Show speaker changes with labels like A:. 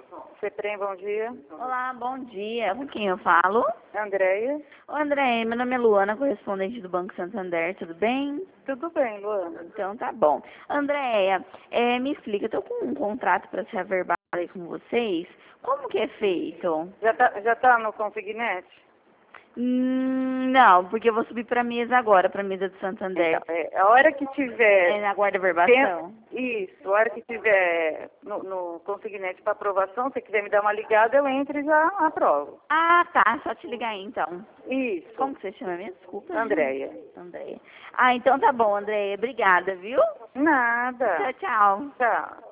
A: Ceprem, bom dia.
B: Olá, bom dia. Com quem eu falo?
A: Andréia.
B: Ô, André, meu nome é Luana, correspondente do Banco Santander, tudo bem?
A: Tudo bem, Luana?
B: Então tá bom. Andréia, me explica, eu tô com um contrato para se averbar aí com vocês. Como que é feito?
A: Já tá no Consignet?
B: Não, porque eu vou subir pra mesa agora, pra mesa do Santander.
A: Então, a hora que tiver...
B: É na guarda verbação?
A: Isso, a hora que tiver no Consignet para aprovação, se quiser me dar uma ligada, eu entro e já aprovo.
B: Ah, tá, só te ligar aí então.
A: Isso.
B: Como que você chama mesmo? Desculpa.
A: Andréia.
B: Andréia. Ah, então tá bom, Andréia. Obrigada, viu?
A: Nada.
B: Tchau, tchau.
A: Tchau.